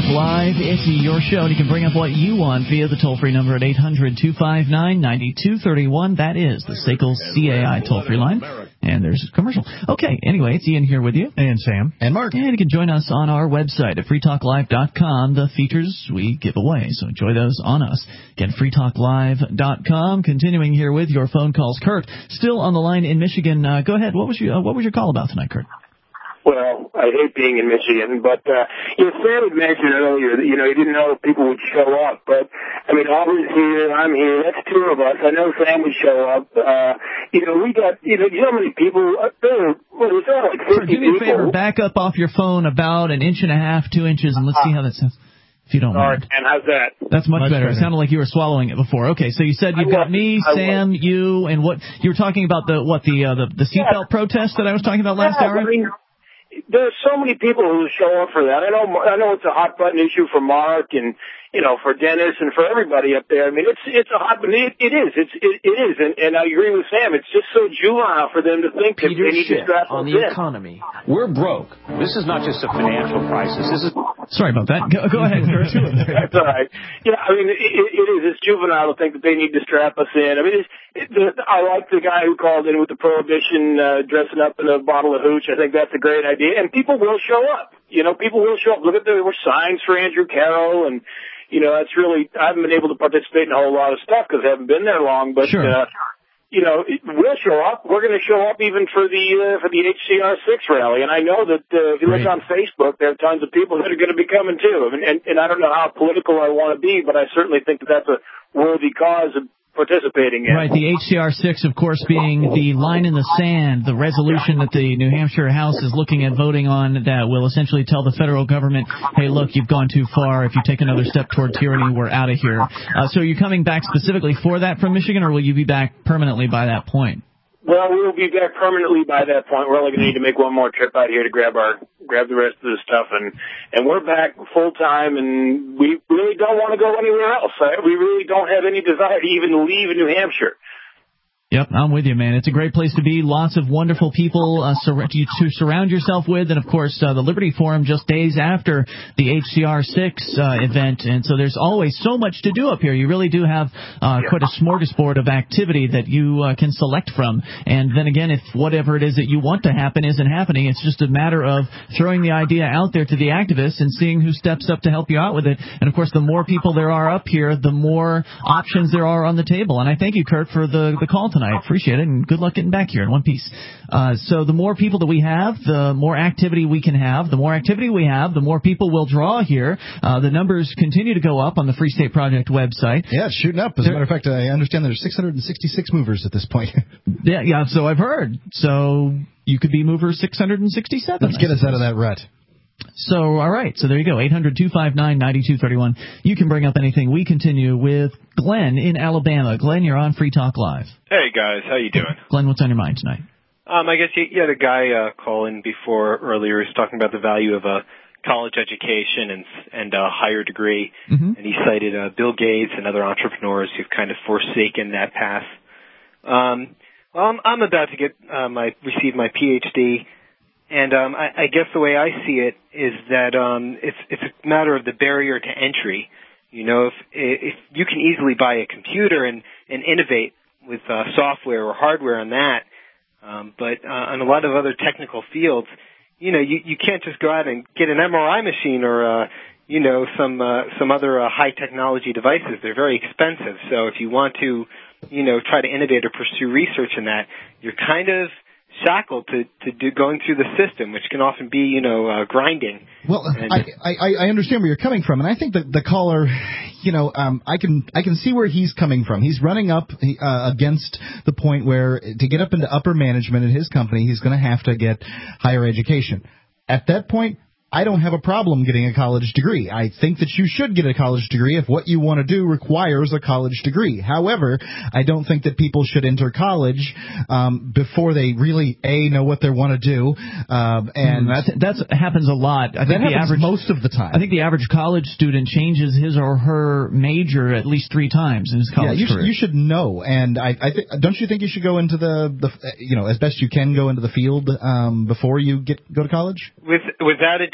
Talk Live. It's your show, and you can bring up what you want via the toll-free number at 800-259-9231. That is the SACL CAI toll-free line. And there's a commercial. Okay, anyway, it's Ian here with you. And Sam. And Mark. And you can join us on our website at freetalklive.com, the features we give away. So enjoy those on us. Again, freetalklive.com. Continuing here with your phone calls. Kurt, still on the line in Michigan. Go ahead. What was your call about tonight, Kurt? Well, I hate being in Michigan, but Sam had mentioned earlier that, he didn't know if people would show up. But, Auburn's here, I'm here, that's two of us. I know Sam would show up. We got, how many people up there? Well, there's only like 50 do me a favor, people. back up off your phone about 1.5 inches, 2 inches, and let's see how that sounds. If you don't mind. And how's that? That's much better. It sounded like you were swallowing it before. Okay, so you said you've got me, Sam, you, and what you were talking about the seatbelt protest that I was talking about last hour? There's so many people who show up for that. I know it's a hot button issue for Mark and for Dennis and for everybody up there. It's a hot button. It is. And I agree with Sam. It's just so juvenile for them to think that they need to strap on the economy. We're broke. This is not just a financial crisis. This is. Sorry about that. Go ahead, Kurt. That's all right. Yeah, it is. It's juvenile to think that they need to strap us in. I like the guy who called in with the prohibition dressing up in a bottle of hooch. I think that's a great idea. And people will show up. People will show up. Look at there were signs for Andrew Carroll and. That's really, I haven't been able to participate in a whole lot of stuff because I haven't been there long, but, sure. We'll show up. We're going to show up even for the HCR6 rally. And I know that if you look on Facebook, there are tons of people that are going to be coming too. And I don't know how political I want to be, but I certainly think that that's a worthy cause of participating in. Right, the HCR6, of course, being the line in the sand, the resolution that the New Hampshire House is looking at voting on that will essentially tell the federal government, hey, look, you've gone too far. If you take another step toward tyranny, we're out of here. So are you coming back specifically for that from Michigan, or will you be back permanently by that point? Well, we'll be back permanently by that point. We're only going to need to make one more trip out here to grab the rest of the stuff, and we're back full time, and we really don't want to go anywhere else. We really don't have any desire to even leave New Hampshire. Yep, I'm with you, man. It's a great place to be. Lots of wonderful people to surround yourself with. And, of course, the Liberty Forum just days after the HCR6 event. And so there's always so much to do up here. You really do have quite a smorgasbord of activity that you can select from. And then again, if whatever it is that you want to happen isn't happening, it's just a matter of throwing the idea out there to the activists and seeing who steps up to help you out with it. And, of course, the more people there are up here, the more options there are on the table. And I thank you, Kurt, for the call tonight. I appreciate it, and good luck getting back here in one piece. So the more people that we have, the more activity we can have. The more activity we have, the more people will draw here. The numbers continue to go up on the Free State Project website. Yeah, it's shooting up. As a matter of fact, I understand there's 666 movers at this point. yeah, so I've heard. So you could be mover 667. Let's get us out of that rut. So, all right. So there you go. 800-259-9231. You can bring up anything. We continue with Glenn in Alabama. Glenn, you're on Free Talk Live. Hey, guys. How you doing? Glenn, what's on your mind tonight? I guess you had a guy call in before earlier. He was talking about the value of a college education and a higher degree. Mm-hmm. And he cited Bill Gates and other entrepreneurs who've kind of forsaken that path. Well, I'm about to receive my PhD. And I guess the way I see it is that it's a matter of the barrier to entry. If you can easily buy a computer and innovate with software or hardware on that, but on a lot of other technical fields, you can't just go out and get an MRI machine or some other high technology devices. They're very expensive. So if you want to try to innovate or pursue research in that, you're kind of shackled to do going through the system, which can often be, grinding. Well, I understand where you're coming from, and I think that the caller, I can see where he's coming from. He's running up against the point where to get up into upper management in his company, he's going to have to get higher education. At that point, I don't have a problem getting a college degree. I think that you should get a college degree if what you want to do requires a college degree. However, I don't think that people should enter college before they really, know what they want to do. And that happens a lot. I think that happens most of the time. I think the average college student changes his or her major at least 3 times in his college career. You should know. And don't you think you should go into the as best you can go into the field before you go to college? Without a doubt.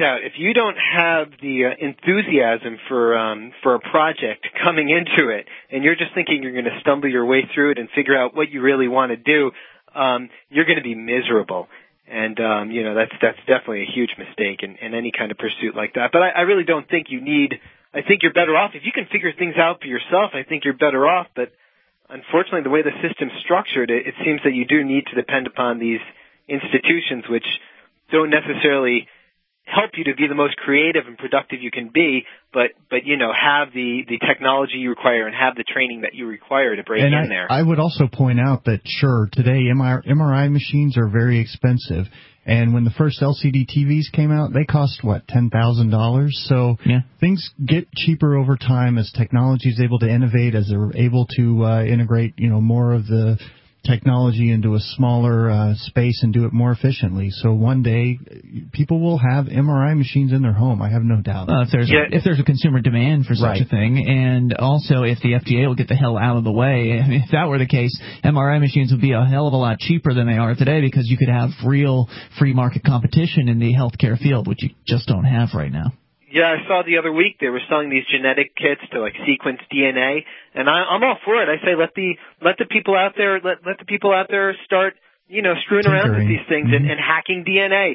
out, if you don't have the enthusiasm for a project coming into it, and you're just thinking you're going to stumble your way through it and figure out what you really want to do, you're going to be miserable. And that's definitely a huge mistake in any kind of pursuit like that. But I really don't think you need. I think you're better off if you can figure things out for yourself. I think you're better off. But unfortunately, the way the system's structured, it seems that you do need to depend upon these institutions, which don't necessarily help you to be the most creative and productive you can be, but have the technology you require and have the training that you require to break in there. I would also point out that, sure, today MRI machines are very expensive, and when the first LCD TVs came out, they cost, $10,000? So things get cheaper over time as technology is able to innovate, as they're able to integrate, more of the technology into a smaller space and do it more efficiently. So one day, people will have MRI machines in their home. I have no doubt. If there's a consumer demand for such a thing, and also if the FDA will get the hell out of the way, if that were the case, MRI machines would be a hell of a lot cheaper than they are today, because you could have real free market competition in the healthcare field, which you just don't have right now. Yeah, I saw the other week they were selling these genetic kits to sequence DNA, and I'm all for it. I say let the people out there start screwing around with these things and hacking DNA.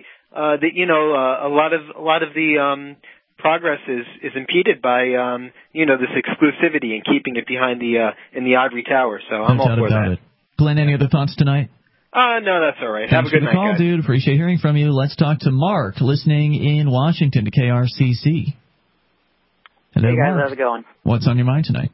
A lot of the progress is impeded by this exclusivity and keeping it behind in the ivory tower. So I'm all for that. Glenn, any other thoughts tonight? No, that's all right. Thanks Have a good night, call, guys. Dude. Appreciate hearing from you. Let's talk to Mark, listening in Washington to KRCC. Hello, hey, guys. Mark. How's it going? What's on your mind tonight?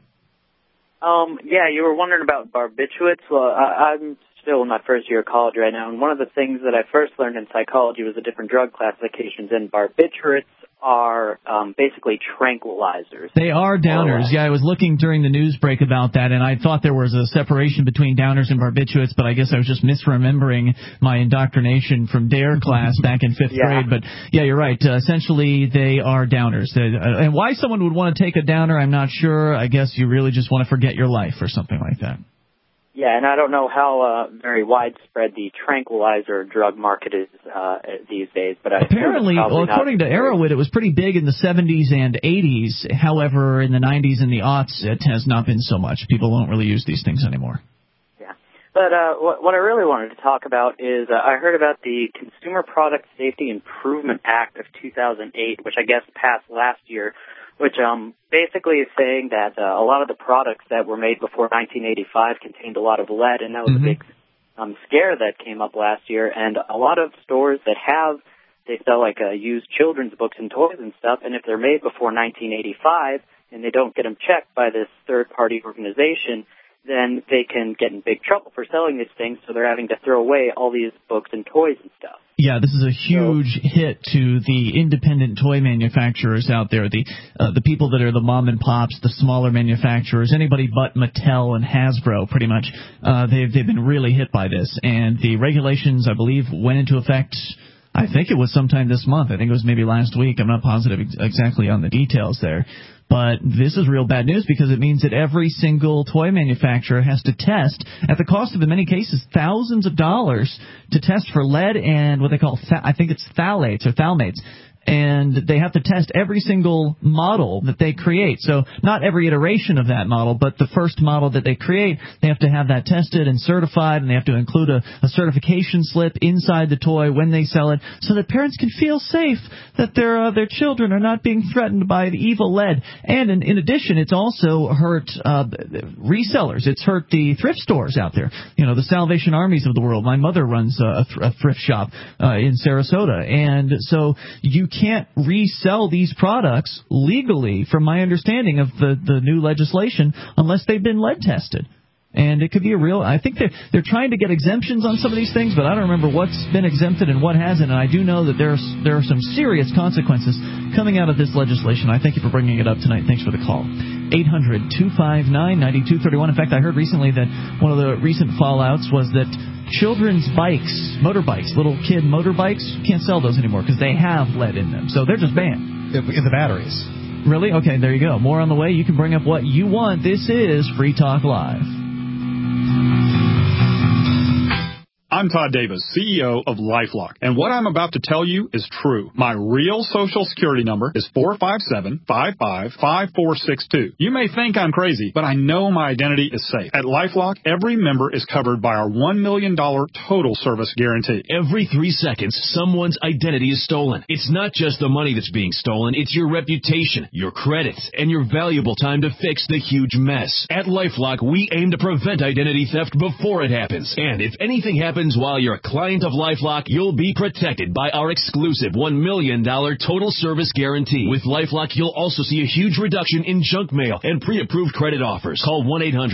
You were wondering about barbiturates. Well, I'm still in my first year of college right now, and one of the things that I first learned in psychology was the different drug classifications, and barbiturates are basically tranquilizers. They are downers. Yeah, I was looking during the news break about that, and I thought there was a separation between downers and barbiturates, but I guess I was just misremembering my indoctrination from DARE class back in 5th grade. But, yeah, you're right. Essentially, they are downers. And why someone would want to take a downer, I'm not sure. I guess you really just want to forget your life or something like that. Yeah, and I don't know how very widespread the tranquilizer drug market is these days, but apparently, according to Arrowwood, it was pretty big in the 70s and 80s. However, in the 90s and the aughts, it has not been so much. People don't really use these things anymore. Yeah, but what I really wanted to talk about is I heard about the Consumer Product Safety Improvement Act of 2008, which I guess passed last year, which basically is saying that a lot of the products that were made before 1985 contained a lot of lead, and that was a big scare that came up last year. And a lot of stores that they sell used children's books and toys and stuff, and if they're made before 1985 and they don't get them checked by this third-party organization, then they can get in big trouble for selling these things, so they're having to throw away all these books and toys and stuff. Yeah, this is a huge hit to the independent toy manufacturers out there, the people that are the mom and pops, the smaller manufacturers, anybody but Mattel and Hasbro, pretty much. They've been really hit by this, and the regulations, I believe, went into effect. I think it was sometime this month. I think it was maybe last week. I'm not positive exactly on the details there. But this is real bad news because it means that every single toy manufacturer has to test, at the cost of, in many cases, thousands of dollars, to test for lead and what they call, I think it's phthalates or thalmates. And they have to test every single model that they create. So not every iteration of that model, but the first model that they create, they have to have that tested and certified, and they have to include a certification slip inside the toy when they sell it, so that parents can feel safe that their children are not being threatened by the evil lead. And in addition, it's also hurt resellers. It's hurt the thrift stores out there. The Salvation Armies of the world. My mother runs a thrift shop in Sarasota, and so you can't resell these products legally, from my understanding of the new legislation, unless they've been lead tested. And it could be I think they're trying to get exemptions on some of these things, but I don't remember what's been exempted and what hasn't. And I do know that there are some serious consequences coming out of this legislation. I thank you for bringing it up tonight. Thanks for the call. 800-259-9231. In fact, I heard recently that one of the recent fallouts was that children's bikes, motorbikes, little kid motorbikes, can't sell those anymore because they have lead in them. So they're just banned. In the batteries. Really? Okay, there you go. More on the way. You can bring up what you want. This is Free Talk Live. I'm Todd Davis, CEO of LifeLock, and what I'm about to tell you is true. My real Social Security number is 457-55-5462. You may think I'm crazy, but I know my identity is safe. At LifeLock, every member is covered by our $1 million total service guarantee. Every 3 seconds, someone's identity is stolen. It's not just the money that's being stolen, it's your reputation, your credits, and your valuable time to fix the huge mess. At LifeLock, we aim to prevent identity theft before it happens. And if anything happens while you're a client of LifeLock, you'll be protected by our exclusive $1 million total service guarantee. With LifeLock, you'll also see a huge reduction in junk mail and pre-approved credit offers. Call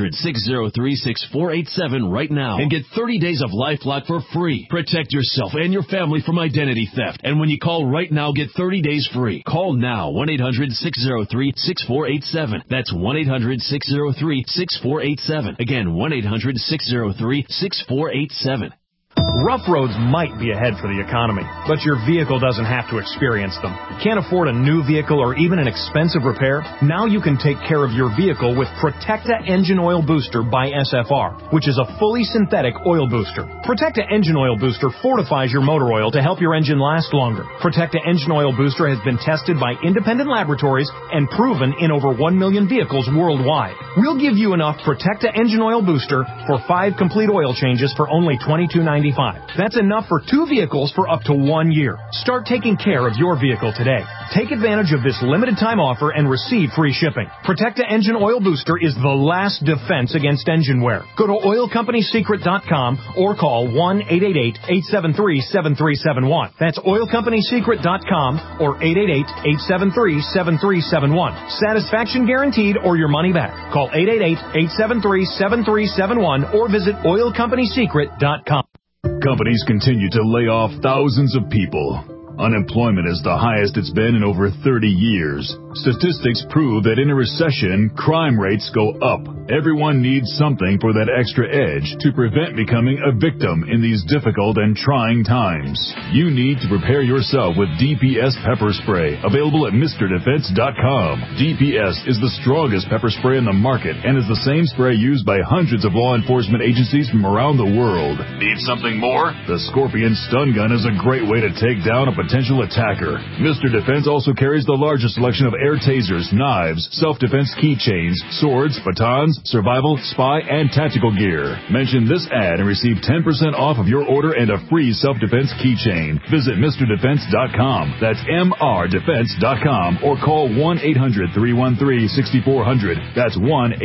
1-800-603-6487 right now and get 30 days of LifeLock for free. Protect yourself and your family from identity theft. And when you call right now, get 30 days free. Call now, 1-800-603-6487. That's 1-800-603-6487. Again, 1-800-603-6487. Rough roads might be ahead for the economy, but your vehicle doesn't have to experience them. Can't afford a new vehicle or even an expensive repair? Now you can take care of your vehicle with Protecta Engine Oil Booster by SFR, which is a fully synthetic oil booster. Protecta Engine Oil Booster fortifies your motor oil to help your engine last longer. Protecta Engine Oil Booster has been tested by independent laboratories and proven in over 1 million vehicles worldwide. We'll give you enough Protecta Engine Oil Booster for 5 complete oil changes for only $22.95. That's enough for 2 vehicles for up to 1 year. Start taking care of your vehicle today. Take advantage of this limited time offer and receive free shipping. Protecta Engine Oil Booster is the last defense against engine wear. Go to oilcompanysecret.com or call 1-888-873-7371. That's oilcompanysecret.com or 888-873-7371. Satisfaction guaranteed or your money back. Call 888-873-7371 or visit oilcompanysecret.com. Companies continue to lay off thousands of people. Unemployment is the highest it's been in over 30 years. Statistics prove that in a recession, crime rates go up. Everyone needs something for that extra edge to prevent becoming a victim in these difficult and trying times. You need to prepare yourself with DPS pepper spray, available at MrDefense.com. DPS is the strongest pepper spray in the market and is the same spray used by hundreds of law enforcement agencies from around the world. Need something more? The Scorpion Stun Gun is a great way to take down a potential attacker. Mr. Defense also carries the largest selection of air tasers, knives, self-defense keychains, swords, batons, survival, spy, and tactical gear. Mention this ad and receive 10% off of your order and a free self-defense keychain. Visit MrDefense.com. That's MRDefense.com or call 1-800-313-6400. That's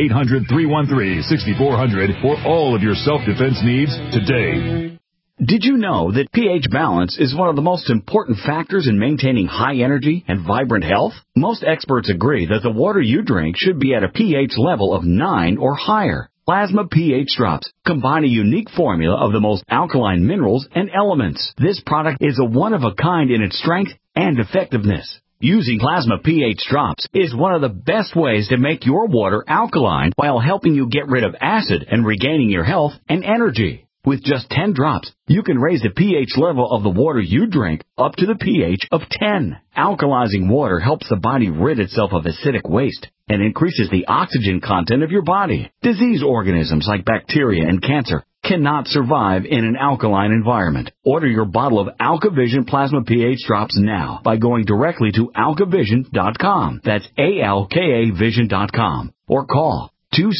1-800-313-6400 for all of your self-defense needs today. Did you know that pH balance is one of the most important factors in maintaining high energy and vibrant health? Most experts agree that the water you drink should be at a pH level of 9 or higher. Plasma pH drops combine a unique formula of the most alkaline minerals and elements. This product is a one-of-a-kind in its strength and effectiveness. Using Plasma pH drops is one of the best ways to make your water alkaline while helping you get rid of acid and regaining your health and energy. With just 10 drops, you can raise the pH level of the water you drink up to the pH of 10. Alkalizing water helps the body rid itself of acidic waste and increases the oxygen content of your body. Disease organisms like bacteria and cancer cannot survive in an alkaline environment. Order your bottle of AlkaVision Plasma pH drops now by going directly to alkavision.com. That's ALKAvision.com or call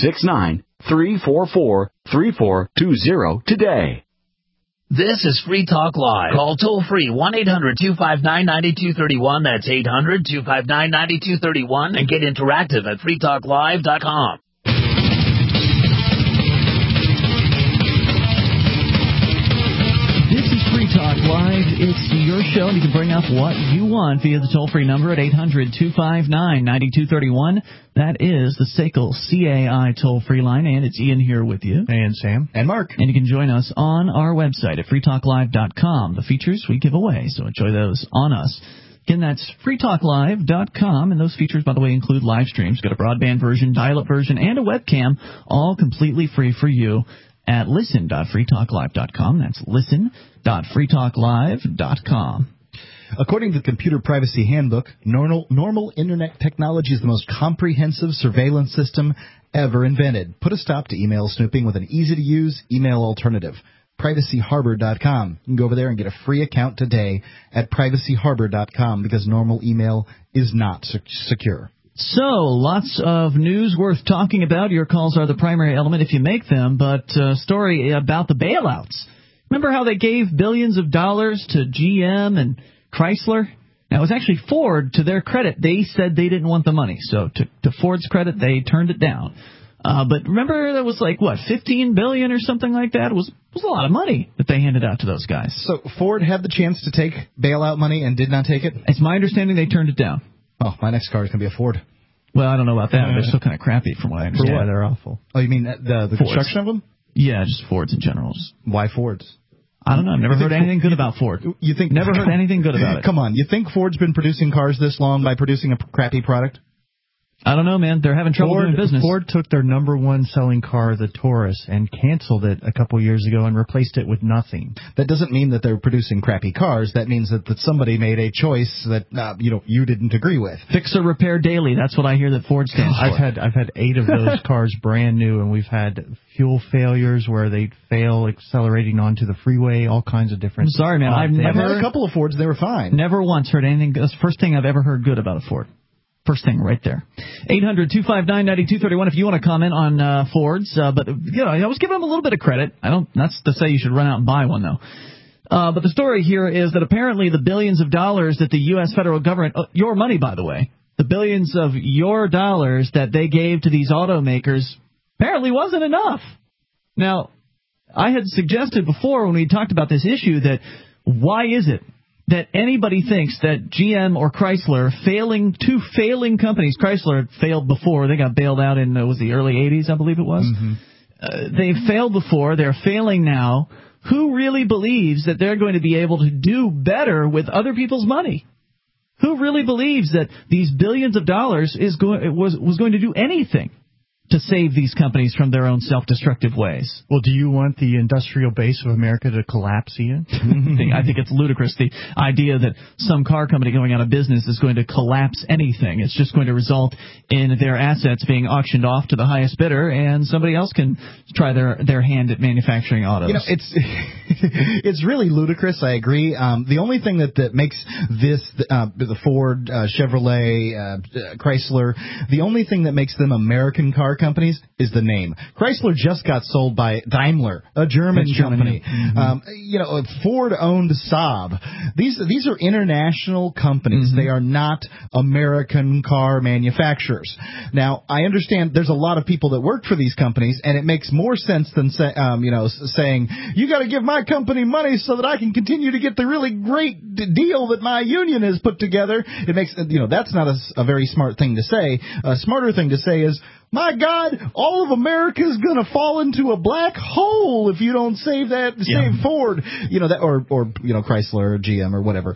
269-344-3420 today. This is Free Talk Live. Call toll free 1-800-259-9231. That's 800-259-9231 and get interactive at freetalklive.com. This is Free Talk Live. It's your show, and you can bring up what you want via the toll-free number at 800-259-9231. That is the SACL CAI toll-free line, and it's Ian here with you. And Sam. And Mark. And you can join us on our website at freetalklive.com. The features we give away, so enjoy those on us. Again, that's freetalklive.com, and those features, by the way, include live streams. Got a broadband version, dial-up version, and a webcam, all completely free for you at listen.freetalklive.com. That's listen.freetalklive.com. According to the Computer Privacy Handbook, normal Internet technology is the most comprehensive surveillance system ever invented. Put a stop to email snooping with an easy-to-use email alternative. privacyharbor.com. You can go over there and get a free account today at privacyharbor.com because normal email is not secure. So, lots of news worth talking about. Your calls are the primary element if you make them, but a story about the bailouts. Remember how they gave billions of dollars to GM and Chrysler? Now, it was actually Ford, to their credit. They said they didn't want the money. So, to Ford's credit, they turned it down. But remember, that was like, what, $15 billion or something like that? It was a lot of money that they handed out to those guys. So, Ford had the chance to take bailout money and did not take it? It's my understanding they turned it down. Oh, my next car is going to be a Ford. Well, I don't know about that. They're still kind of crappy from what I understand. Yeah, they're awful. Oh, you mean the construction of them? Yeah, just Fords in general. Why Fords? I don't know. I've never heard anything good about Ford. You think? Never heard anything good about it. Come on. You think Ford's been producing cars this long by producing a crappy product? I don't know, man. They're having trouble doing business. Ford took their number one selling car, the Taurus, and canceled it a couple years ago and replaced it with nothing. That doesn't mean that they're producing crappy cars. That means that somebody made a choice that you didn't agree with. Fix or repair daily. That's what I hear that Ford stands for. I've had 8 of those cars brand new, and we've had fuel failures where they fail accelerating onto the freeway. All kinds of different. I'm sorry, man. I've had a couple of Fords. They were fine. Never once heard anything. That's the first thing I've ever heard good about a Ford. First thing right there. 800-259-9231 if you want to comment on Fords. But, I was giving them a little bit of credit. That's to say you should run out and buy one, though. But the story here is that apparently the billions of dollars that the U.S. federal government, your money, by the way, the billions of your dollars that they gave to these automakers apparently wasn't enough. Now, I had suggested before when we talked about this issue that why is it that anybody thinks that GM or Chrysler, two failing companies, Chrysler failed before, they got bailed out in, was the early 80s, I believe it was? Mm-hmm. They failed before, they're failing now. Who really believes that they're going to be able to do better with other people's money? Who really believes that these billions of dollars was going to do anything to save these companies from their own self-destructive ways? Well, do you want the industrial base of America to collapse, Ian? I think it's ludicrous, the idea that some car company going out of business is going to collapse anything. It's just going to result in their assets being auctioned off to the highest bidder, and somebody else can try their hand at manufacturing autos. It's really ludicrous, I agree. The only thing that makes this, the Ford, Chevrolet, Chrysler, the only thing that makes them American car companies is the name. Chrysler just got sold by Daimler, a German company. Mm-hmm. Ford owned Saab. These are international companies. Mm-hmm. They are not American car manufacturers. Now, I understand there's a lot of people that work for these companies, and it makes more sense than saying you got to give my company money so that I can continue to get the really great deal that my union has put together. It makes that's not a very smart thing to say. A smarter thing to say is, my God, all of America is going to fall into a black hole if you don't save Ford, or Chrysler or GM or whatever.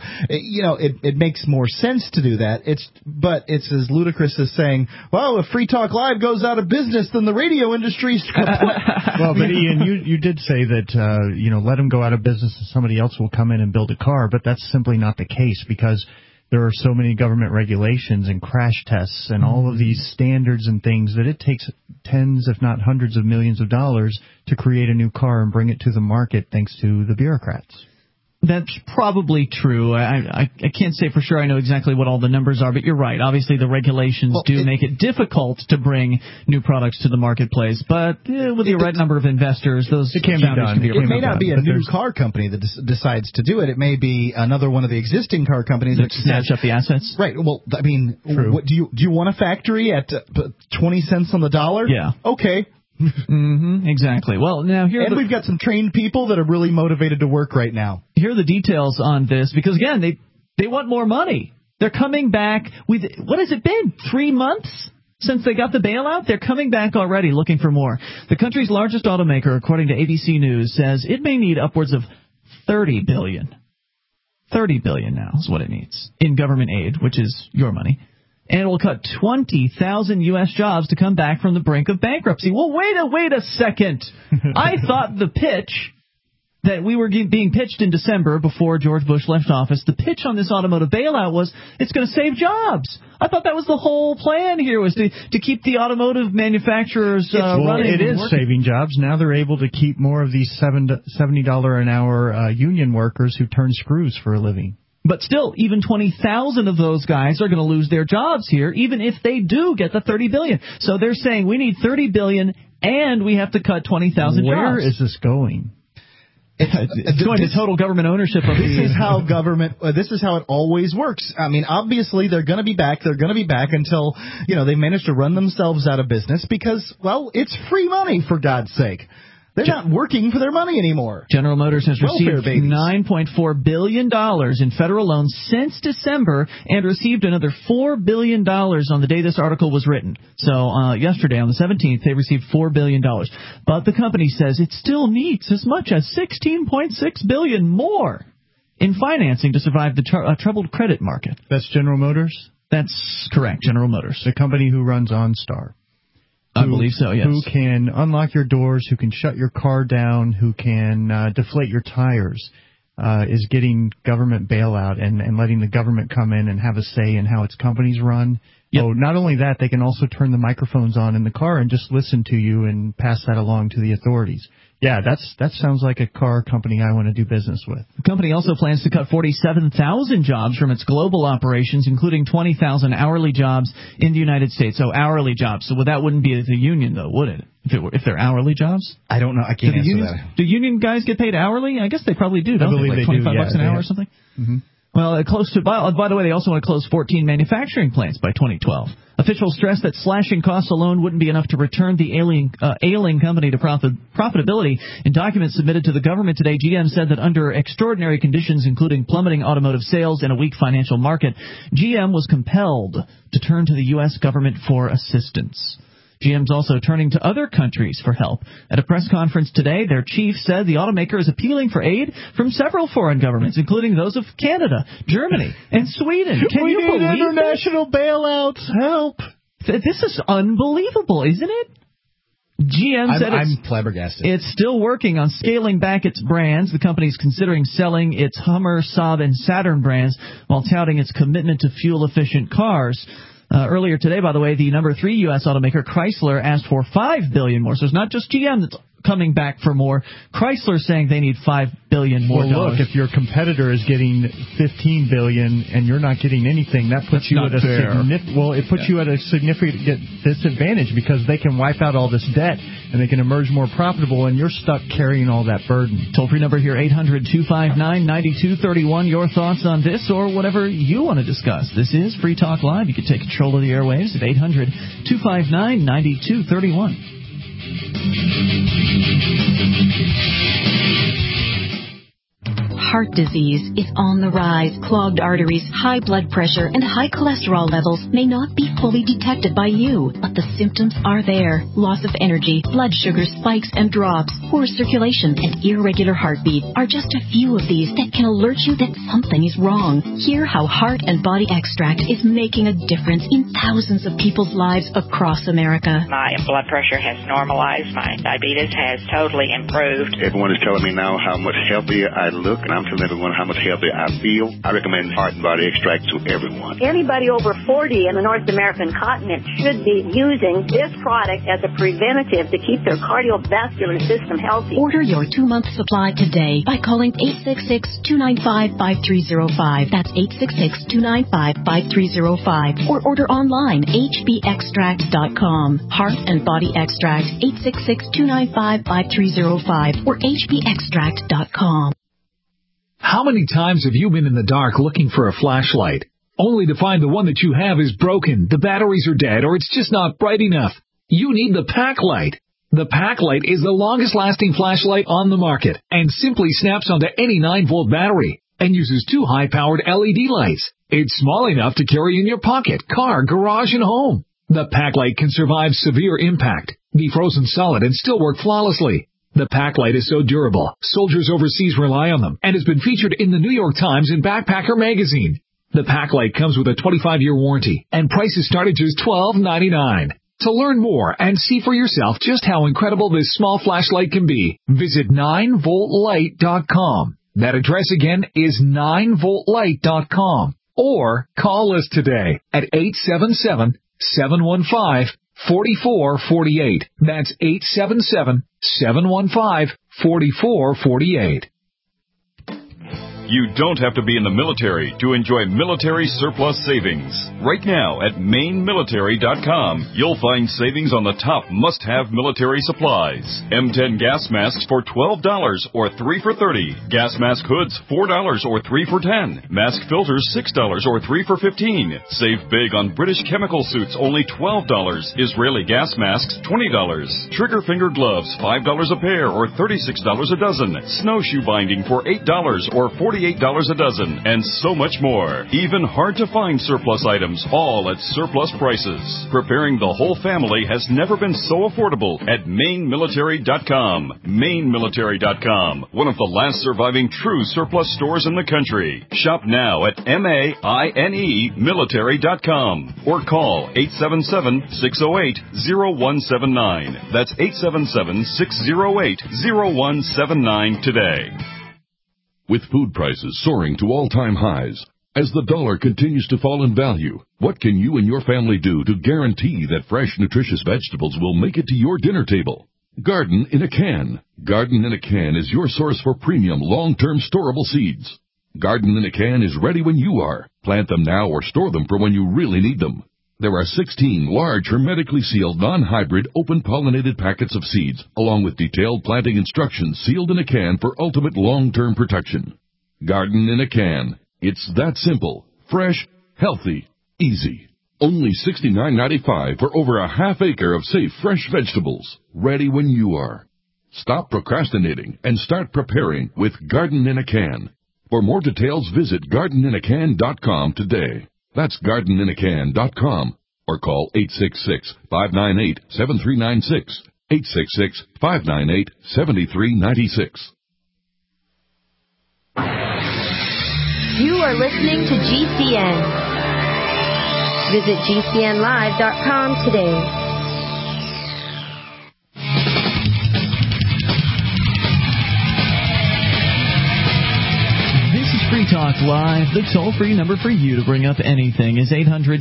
It makes more sense to do that. But it's as ludicrous as saying, well, if Free Talk Live goes out of business, then the radio industry's Well, but Ian, you did say that let them go out of business and somebody else will come in and build a car, but that's simply not the case because there are so many government regulations and crash tests and all of these standards and things that it takes tens, if not hundreds of millions of dollars to create a new car and bring it to the market thanks to the bureaucrats. That's probably true. I can't say for sure I know exactly what all the numbers are, but you're right. Obviously, the regulations do make it difficult to bring new products to the marketplace. But with the right number of investors, those can be done. It may not be a new car company that decides to do it. It may be another one of the existing car companies that snatch up the assets. Right. Well, I mean, do you want a factory at 20 cents on the dollar? Yeah. Okay. Mm-hmm, exactly. Well, now we've got some trained people that are really motivated to work right now. Here are the details on this because again, they want more money. They're coming back with what has it been? 3 months since they got the bailout? They're coming back already looking for more. The country's largest automaker, according to ABC News, says it may need upwards of $30 billion. $30 billion now is what it needs in government aid, which is your money. And it will cut 20,000 U.S. jobs to come back from the brink of bankruptcy. Well, wait a second. I thought the pitch that we were being pitched in December before George Bush left office. The pitch on this automotive bailout was it's going to save jobs. I thought that was the whole plan here, was to keep the automotive manufacturers running. It is saving jobs. Now they're able to keep more of these $70 an hour union workers who turn screws for a living. But still, even 20,000 of those guys are going to lose their jobs here, even if they do get the $30 billion. So they're saying we need $30 billion and we have to cut 20,000 jobs. Where is this going? It's going to total government ownership of This is how this is how it always works. I mean, obviously they're going to be back. They're going to be back until, they manage to run themselves out of business because, well, it's free money, for God's sake. They're not working for their money anymore. General Motors has received $9.4 billion in federal loans since December and received another $4 billion on the day this article was written. So yesterday, on the 17th, they received $4 billion. But the company says it still needs as much as $16.6 billion more in financing to survive the troubled credit market. That's General Motors? That's correct, General Motors. The company who runs OnStar. I believe so, yes. Who can unlock your doors, who can shut your car down, who can deflate your tires, is getting government bailout and letting the government come in and have a say in how its companies run. Yep. So not only that, they can also turn the microphones on in the car and just listen to you and pass that along to the authorities. Yeah, that sounds like a car company I want to do business with. The company also plans to cut 47,000 jobs from its global operations, including 20,000 hourly jobs in the United States. So hourly jobs. So that wouldn't be the union, though, would it? If they're hourly jobs? I don't know. I can't answer that. Do union guys get paid hourly? I guess they probably do, don't they? Like 25 bucks an hour or something? Mm-hmm. Well, by the way, they also want to close 14 manufacturing plants by 2012. Officials stress that slashing costs alone wouldn't be enough to return the ailing company to profitability. In documents submitted to the government today, GM said that under extraordinary conditions, including plummeting automotive sales and a weak financial market, GM was compelled to turn to the U.S. government for assistance. GM's also turning to other countries for help. At a press conference today, their chief said the automaker is appealing for aid from several foreign governments, including those of Canada, Germany, and Sweden. Can you believe international bailouts? Help! This is unbelievable, isn't it? GM said I'm flabbergasted. It's still working on scaling back its brands. The company is considering selling its Hummer, Saab, and Saturn brands while touting its commitment to fuel-efficient cars. Earlier today, by the way, the number 3 U.S. automaker, Chrysler, asked for $5 billion more. So it's not just GM that's coming back for more. Chrysler saying they need $5 billion more. Well, look, if your competitor is getting $15 billion and you're not getting anything, that puts you at a significant disadvantage because they can wipe out all this debt and they can emerge more profitable, and you're stuck carrying all that burden. Toll-free number here, 800-259-9231. Your thoughts on this or whatever you want to discuss. This is Free Talk Live. You can take control of the airwaves at 800-259-9231. Heart disease is on the rise. Clogged arteries, high blood pressure, and high cholesterol levels may not be fully detected by you, but the symptoms are there. Loss of energy, blood sugar spikes and drops, poor circulation, and irregular heartbeat are just a few of these that can alert you that something is wrong. Hear how Heart and Body Extract is making a difference in thousands of people's lives across America. My blood pressure has normalized. My diabetes has totally improved. Everyone is telling me now how much healthier I look, and I'm telling everyone how much healthier I feel. I recommend Heart and Body Extract to everyone. Anybody over 40 in the North American continent should be using this product as a preventative to keep their cardiovascular system healthy. Order your 2-month supply today by calling 866-295-5305. That's 866-295-5305. Or order online, hbextract.com. Heart and Body Extract, 866-295-5305 or hbextract.com. How many times have you been in the dark looking for a flashlight, only to find the one that you have is broken, the batteries are dead, or it's just not bright enough? You need the Packlight. The Packlight is the longest-lasting flashlight on the market and simply snaps onto any 9-volt battery and uses 2 high-powered LED lights. It's small enough to carry in your pocket, car, garage, and home. The Packlight can survive severe impact, be frozen solid, and still work flawlessly. The Packlight is so durable, soldiers overseas rely on them, and has been featured in the New York Times and Backpacker magazine. The Packlight comes with a 25-year warranty, and prices start at just $12.99. To learn more and see for yourself just how incredible this small flashlight can be, visit 9voltlight.com. That address again is 9voltlight.com. Or call us today at 877-715-4448. That's 877-715-4448. You don't have to be in the military to enjoy military surplus savings. Right now at MaineMilitary.com, you'll find savings on the top must-have military supplies. M10 gas masks for $12 or 3 for $30. Gas mask hoods $4 or 3 for $10. Mask filters $6 or 3 for $15. Save big on British chemical suits, only $12. Israeli gas masks $20. Trigger finger gloves $5 a pair or $36 a dozen. Snowshoe binding for $8 or $48 a dozen, and so much more. Even hard-to-find surplus items, all at surplus prices. Preparing the whole family has never been so affordable at MaineMilitary.com. MaineMilitary.com, one of the last surviving true surplus stores in the country. Shop now at MaineMilitary.com or call 877-608-0179. That's 877-608-0179 today. With food prices soaring to all-time highs, as the dollar continues to fall in value, what can you and your family do to guarantee that fresh, nutritious vegetables will make it to your dinner table? Garden in a Can. Garden in a Can is your source for premium, long-term storable seeds. Garden in a Can is ready when you are. Plant them now or store them for when you really need them. There are 16 large, hermetically sealed, non-hybrid, open-pollinated packets of seeds, along with detailed planting instructions sealed in a can for ultimate long-term protection. Garden in a Can. It's that simple, fresh, healthy, easy. Only $69.95 for over a half acre of safe, fresh vegetables, ready when you are. Stop procrastinating and start preparing with Garden in a Can. For more details, visit gardeninacan.com today. That's gardeninacan.com or call 866-598-7396. 866-598-7396. You are listening to GCN. Visit GCNlive.com today. Free Talk Live. The toll-free number for you to bring up anything is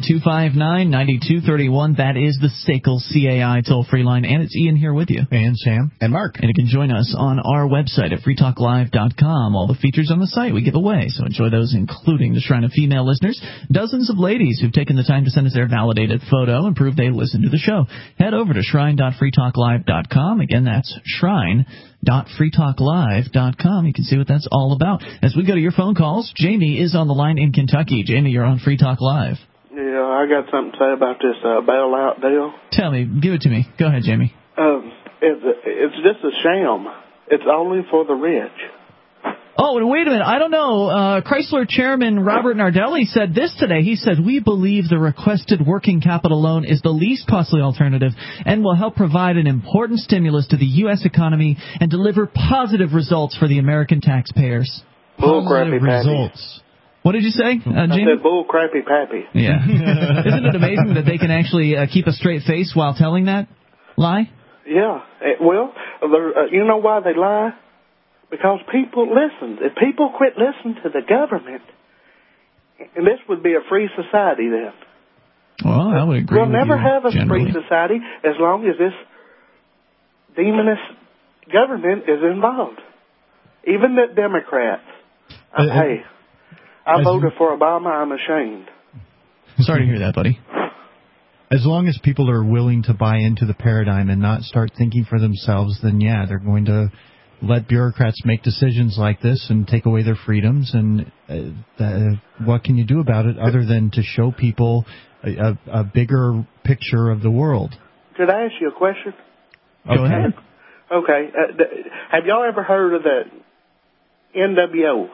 800-259-9231. That is the SACL CAI toll-free line. And it's Ian here with you. And Sam. And Mark. And you can join us on our website at freetalklive.com. All the features on the site we give away, so enjoy those, including the Shrine of Female listeners. Dozens of ladies who've taken the time to send us their validated photo and prove they listen to the show. Head over to shrine.freetalklive.com. Again, that's shrine.freetalklive.com. You can see what that's all about. As we go to your phone calls, Jamie is on the line in Kentucky. Jamie, you're on Free Talk Live. Yeah, I got something to say about this bailout deal. Tell me. Give it to me. Go ahead, Jamie. It's just a sham. It's only for the rich. Oh, and wait a minute. I don't know. Chrysler chairman Robert Nardelli said this today. He said, "We believe the requested working capital loan is the least costly alternative and will help provide an important stimulus to the U.S. economy and deliver positive results for the American taxpayers." Bull crappy results. What did you say, Jamie? I said bull crappy pappy. Yeah. Isn't it amazing that they can actually keep a straight face while telling that lie? Yeah. Well, you know why they lie? Because people listen. If people quit listening to the government, and this would be a free society then. Well, I would agree. We'll never have a generally. free society as long as this demonist government is involved. Even the Democrats. Hey, I voted for Obama. I'm ashamed. Sorry to hear that, buddy. As long as people are willing to buy into the paradigm and not start thinking for themselves, then yeah, they're going to let bureaucrats make decisions like this and take away their freedoms. And what can you do about it other than to show people a bigger picture of the world? Could I ask you a question? Go ahead. Okay. Have y'all ever heard of the NWO?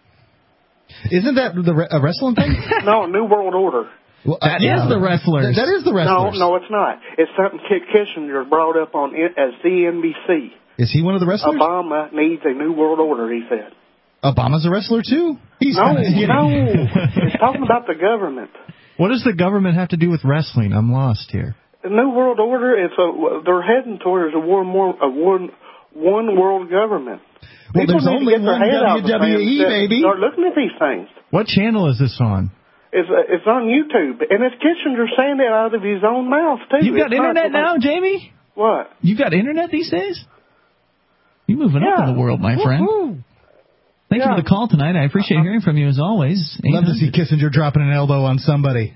Isn't that a wrestling thing? No, New World Order. Well, that is the wrestlers. That is the wrestlers. No, it's not. It's something Kissinger brought up on as CNBC. Is he one of the wrestlers? Obama needs a new world order, he said. Obama's a wrestler, too? No. It's talking about the government. What does the government have to do with wrestling? I'm lost here. The New World Order, they're heading towards one world government. Well, People there's need only to get their one head out of the WWE, sand and baby. start looking at these things. What channel is this on? It's on YouTube, and it's Kissinger saying it out of his own mouth, too. You've got internet now, Jamie? What? You've got internet these days? You're moving up in the world, my friend. Woo-hoo. Thank you for the call tonight. I appreciate hearing from you as always. Love to see Kissinger dropping an elbow on somebody.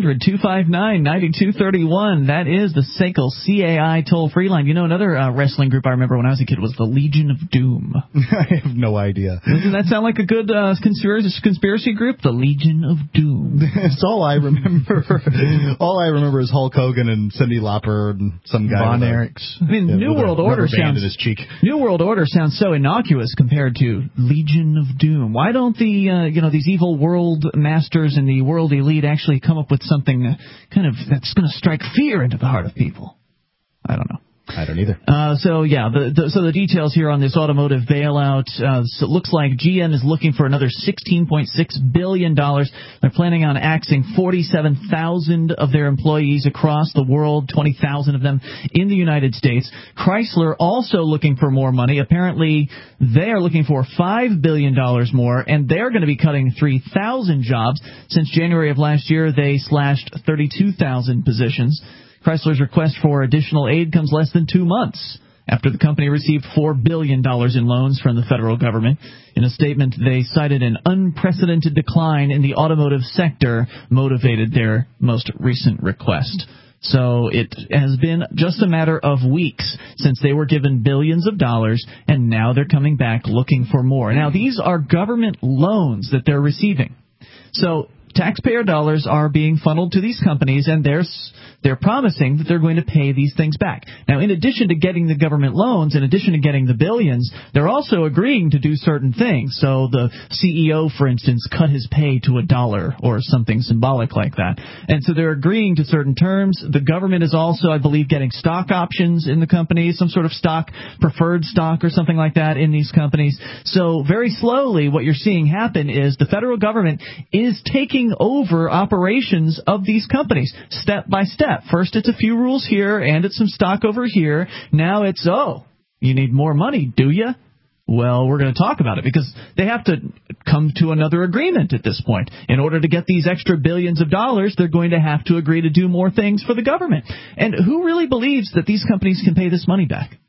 800-259-9231. That is the SACL CAI toll-free line. You know, another wrestling group I remember when I was a kid was the Legion of Doom. I have no idea. Doesn't that sound like a good conspiracy group? The Legion of Doom. That's all I remember. All I remember is Hulk Hogan and Cyndi Lauper and some guy. Von Erichs. I mean, New World Order sounds so innocuous compared to Legion of Doom. Why don't these evil world masters and the world elite actually come up with something that's going to strike fear into the heart of people? I don't know. I don't either. So the details here on this automotive bailout. So it looks like GM is looking for another $16.6 billion. They're planning on axing 47,000 of their employees across the world, 20,000 of them in the United States. Chrysler also looking for more money. Apparently, they are looking for $5 billion more, and they're going to be cutting 3,000 jobs. Since January of last year, they slashed 32,000 positions. Chrysler's request for additional aid comes less than 2 months after the company received $4 billion in loans from the federal government. In a statement, they cited an unprecedented decline in the automotive sector motivated their most recent request. So it has been just a matter of weeks since they were given billions of dollars, and now they're coming back looking for more. Now, these are government loans that they're receiving. So taxpayer dollars are being funneled to these companies, and they're promising that they're going to pay these things back. Now, in addition to getting the government loans, in addition to getting the billions, they're also agreeing to do certain things. So the CEO, for instance, cut his pay to $1 or something symbolic like that. And so they're agreeing to certain terms. The government is also, I believe, getting stock options in the companies, some sort of stock, preferred stock or something like that in these companies. So very slowly what you're seeing happen is the federal government is taking over operations of these companies step by step. First, it's a few rules here, and it's some stock over here. Now it's, you need more money, do you? Well, we're going to talk about it because they have to come to another agreement at this point. In order to get these extra billions of dollars, they're going to have to agree to do more things for the government. And who really believes that these companies can pay this money back?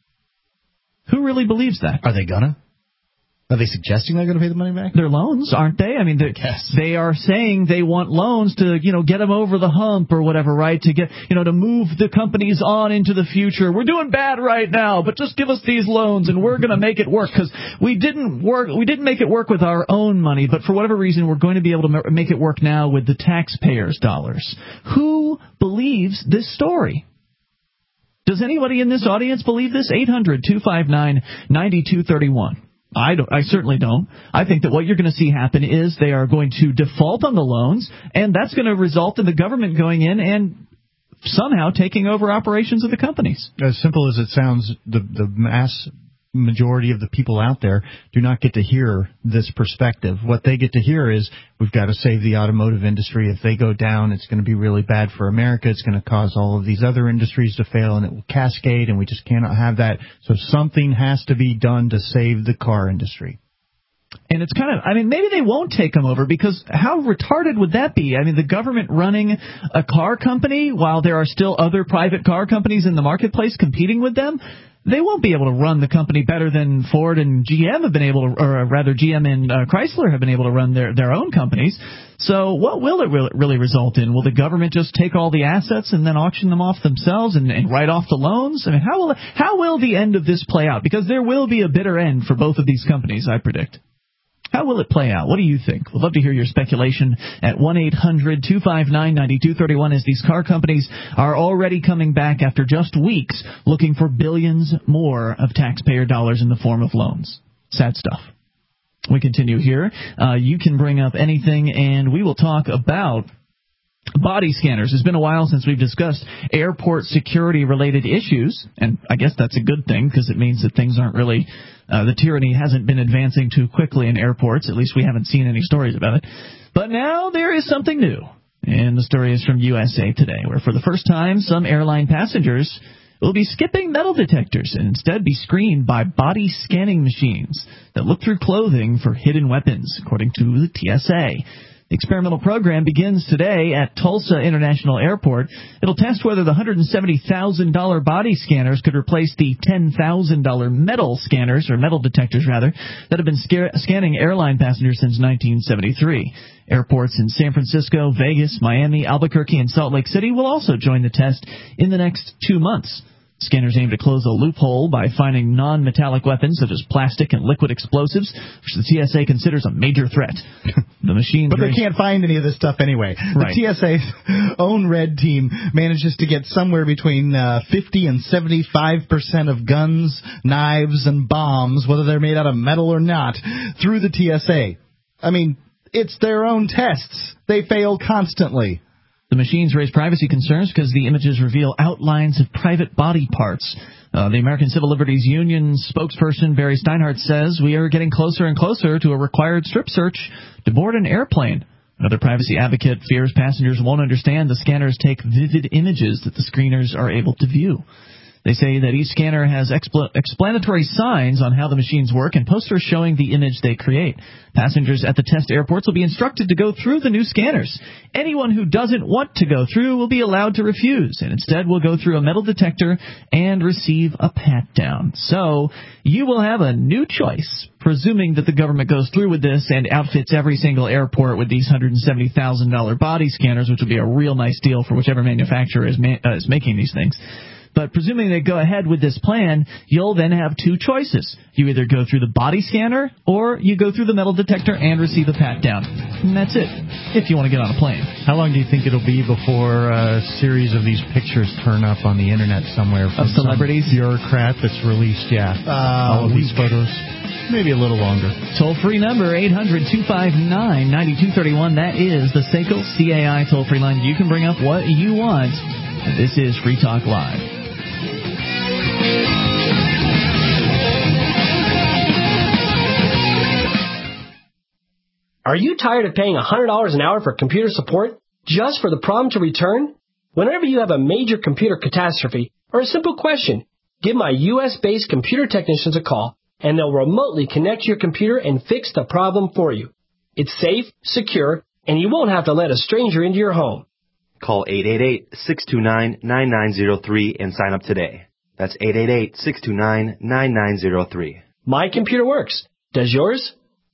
Who really believes that? Are they gonna? Are they suggesting they're going to pay the money back? They're loans, aren't they? I mean, they are saying they want loans to, get them over the hump or whatever, right? To get, to move the companies on into the future. We're doing bad right now, but just give us these loans and we're going to make it work because we didn't make it work with our own money, but for whatever reason, we're going to be able to make it work now with the taxpayers' dollars. Who believes this story? Does anybody in this audience believe this? 800-259-9231. I certainly don't. I think that what you're going to see happen is they are going to default on the loans, and that's going to result in the government going in and somehow taking over operations of the companies. As simple as it sounds, the mass majority of the people out there do not get to hear this perspective. What they get to hear is we've got to save the automotive industry. If they go down, it's going to be really bad for America. It's going to cause all of these other industries to fail, and it will cascade, and we just cannot have that. So something has to be done to save the car industry. And it's maybe they won't take them over because how retarded would that be? I mean, the government running a car company while there are still other private car companies in the marketplace competing with them? They won't be able to run the company better than Ford and GM have been able to, or rather GM and Chrysler have been able to run their own companies. So what will it really result in? Will the government just take all the assets and then auction them off themselves and write off the loans? I mean, how will the end of this play out? Because there will be a bitter end for both of these companies, I predict. How will it play out? What do you think? We'd love to hear your speculation at 1-800-259-9231 as these car companies are already coming back after just weeks looking for billions more of taxpayer dollars in the form of loans. Sad stuff. We continue here. You can bring up anything, and we will talk about body scanners. It's been a while since we've discussed airport security-related issues, and I guess that's a good thing because it means that things aren't really the tyranny hasn't been advancing too quickly in airports. At least we haven't seen any stories about it. But now there is something new. And the story is from USA Today, where for the first time, some airline passengers will be skipping metal detectors and instead be screened by body scanning machines that look through clothing for hidden weapons, according to the TSA. The experimental program begins today at Tulsa International Airport. It'll test whether the $170,000 body scanners could replace the $10,000 metal scanners, or metal detectors rather, that have been scanning airline passengers since 1973. Airports in San Francisco, Vegas, Miami, Albuquerque, and Salt Lake City will also join the test in the next 2 months. Scanners aim to close a loophole by finding non-metallic weapons such as plastic and liquid explosives, which the TSA considers a major threat. The machines, but they can't find any of this stuff anyway. Right. The TSA's own red team manages to get somewhere between 50 and 75% of guns, knives, and bombs, whether they're made out of metal or not, through the TSA. I mean, it's their own tests. They fail constantly. The machines raise privacy concerns because the images reveal outlines of private body parts. The American Civil Liberties Union spokesperson Barry Steinhardt says we are getting closer and closer to a required strip search to board an airplane. Another privacy advocate fears passengers won't understand the scanners take vivid images that the screeners are able to view. They say that each scanner has explanatory signs on how the machines work and posters showing the image they create. Passengers at the test airports will be instructed to go through the new scanners. Anyone who doesn't want to go through will be allowed to refuse, and instead will go through a metal detector and receive a pat-down. So you will have a new choice, presuming that the government goes through with this and outfits every single airport with these $170,000 body scanners, which would be a real nice deal for whichever manufacturer is making these things. But presuming they go ahead with this plan, you'll then have two choices. You either go through the body scanner, or you go through the metal detector and receive a pat-down. And that's it, if you want to get on a plane. How long do you think it'll be before a series of these pictures turn up on the Internet somewhere? Of celebrities? Bureaucrat that's released, all of these photos. Maybe a little longer. Toll-free number, 800-259-9231. That is the SACL CAI toll-free line. You can bring up what you want. And this is Free Talk Live. Are you tired of paying $100 an hour for computer support just for the problem to return? Whenever you have a major computer catastrophe or a simple question, give my U.S.-based computer technicians a call, and they'll remotely connect your computer and fix the problem for you. It's safe, secure, and you won't have to let a stranger into your home. Call 888-629-9903 and sign up today. That's 888-629-9903. My computer works. Does yours?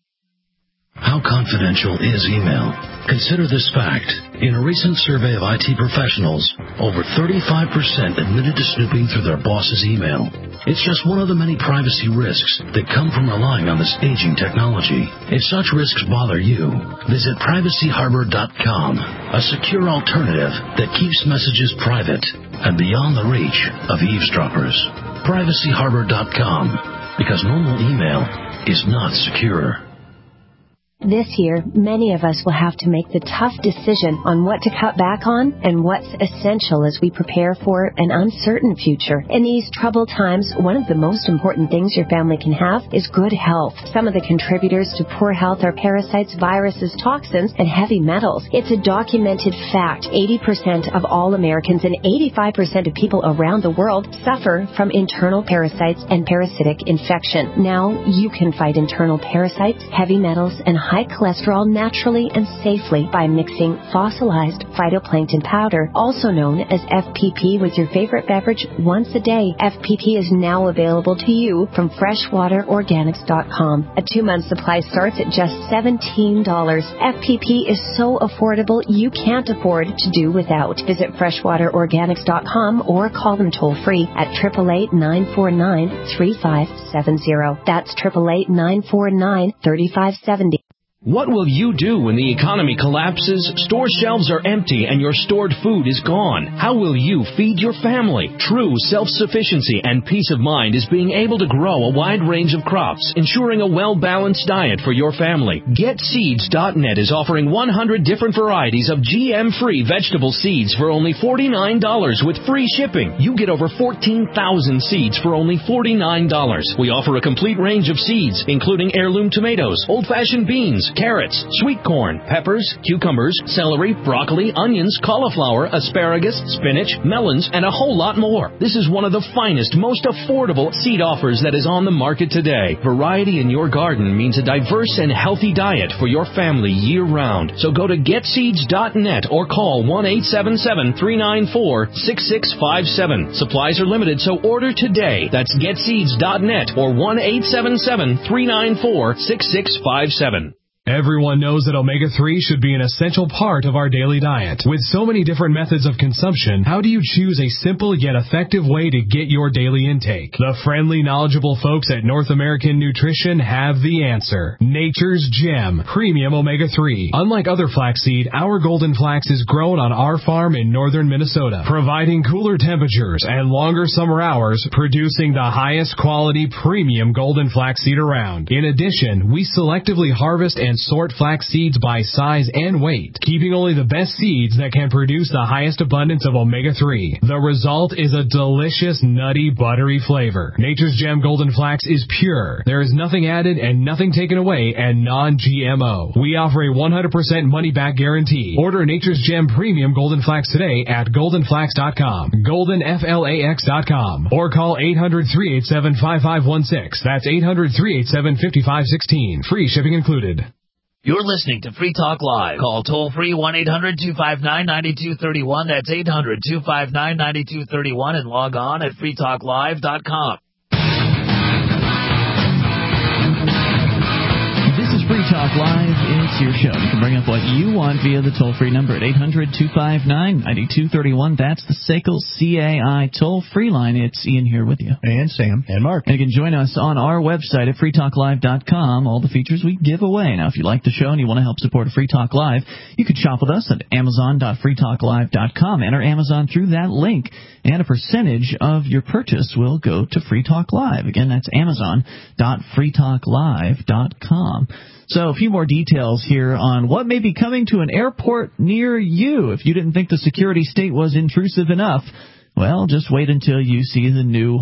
How confidential is email? Consider this fact. In a recent survey of IT professionals, over 35% admitted to snooping through their boss's email. It's just one of the many privacy risks that come from relying on this aging technology. If such risks bother you, visit privacyharbor.com, a secure alternative that keeps messages private and beyond the reach of eavesdroppers. Privacyharbor.com, because normal email is not secure. This year, many of us will have to make the tough decision on what to cut back on and what's essential as we prepare for an uncertain future. In these troubled times, one of the most important things your family can have is good health. Some of the contributors to poor health are parasites, viruses, toxins, and heavy metals. It's a documented fact. 80% of all Americans and 85% of people around the world suffer from internal parasites and parasitic infection. Now, you can fight internal parasites, heavy metals, and high cholesterol naturally and safely by mixing fossilized phytoplankton powder, also known as FPP, with your favorite beverage once a day. FPP is now available to you from freshwaterorganics.com. A 2-month supply starts at just $17. FPP is so affordable you can't afford to do without. Visit freshwaterorganics.com or call them toll-free at 888-949-3570. That's 888-949-3570. What will you do when the economy collapses, store shelves are empty, and your stored food is gone? How will you feed your family? True self-sufficiency and peace of mind is being able to grow a wide range of crops, ensuring a well-balanced diet for your family. GetSeeds.net is offering 100 different varieties of GM-free vegetable seeds for only $49 with free shipping. You get over 14,000 seeds for only $49. We offer a complete range of seeds, including heirloom tomatoes, old-fashioned beans, carrots, sweet corn, peppers, cucumbers, celery, broccoli, onions, cauliflower, asparagus, spinach, melons, and a whole lot more. This is one of the finest, most affordable seed offers that is on the market today. Variety in your garden means a diverse and healthy diet for your family year-round. So go to getseeds.net or call 1-877-394-6657. Supplies are limited, so order today. That's getseeds.net or 1-877-394-6657. Everyone knows that omega-3 should be an essential part of our daily diet. With so many different methods of consumption, how do you choose a simple yet effective way to get your daily intake? The friendly, knowledgeable folks at North American Nutrition have the answer. Nature's Gem Premium Omega-3. Unlike other flaxseed, our golden flax is grown on our farm in northern Minnesota, providing cooler temperatures and longer summer hours, producing the highest quality premium golden flaxseed around. In addition, we selectively harvest and sort flax seeds by size and weight, keeping only the best seeds that can produce the highest abundance of omega-3. The result is a delicious, nutty, buttery flavor. Nature's Gem Golden Flax is pure. There is nothing added and nothing taken away, and non-GMO. We offer a 100% money-back guarantee. Order Nature's Gem Premium Golden Flax today at goldenflax.com, goldenflax.com, or call 800-387-5516. That's 800-387-5516. Free shipping included. You're listening to Free Talk Live. Call toll-free 1-800-259-9231. That's 800-259-9231 and log on at freetalklive.com. This is Free Talk Live. It's your show. You can bring up what you want via the toll-free number at 800-259-9231. That's the SACL CAI toll-free line. It's Ian here with you. And Sam. And Mark. And you can join us on our website at freetalklive.com. All the features we give away. Now, if you like the show and you want to help support Free Talk Live, you can shop with us at amazon.freetalklive.com. Enter Amazon through that link, and a percentage of your purchase will go to Free Talk Live. Again, that's amazon.freetalklive.com. So a few more details here on what may be coming to an airport near you. If you didn't think the security state was intrusive enough, well, just wait until you see the new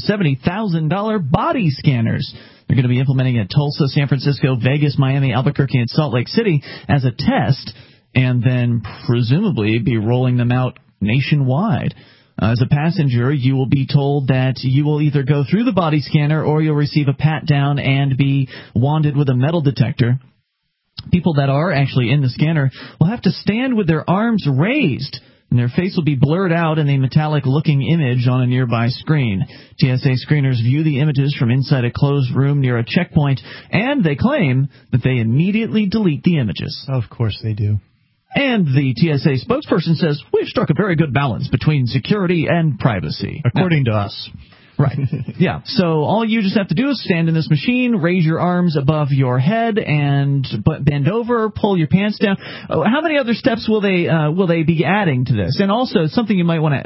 $170,000 body scanners. They're going to be implementing at Tulsa, San Francisco, Vegas, Miami, Albuquerque, and Salt Lake City as a test, and then presumably be rolling them out nationwide. As a passenger, you will be told that you will either go through the body scanner or you'll receive a pat-down and be wanded with a metal detector. People that are actually in the scanner will have to stand with their arms raised, and their face will be blurred out in a metallic-looking image on a nearby screen. TSA screeners view the images from inside a closed room near a checkpoint, and they claim that they immediately delete the images. Of course they do. And the TSA spokesperson says, we've struck a very good balance between security and privacy. According to us. Right. Yeah. So all you just have to do is stand in this machine, raise your arms above your head, and bend over, pull your pants down. How many other steps will they be adding to this? And also, something you might want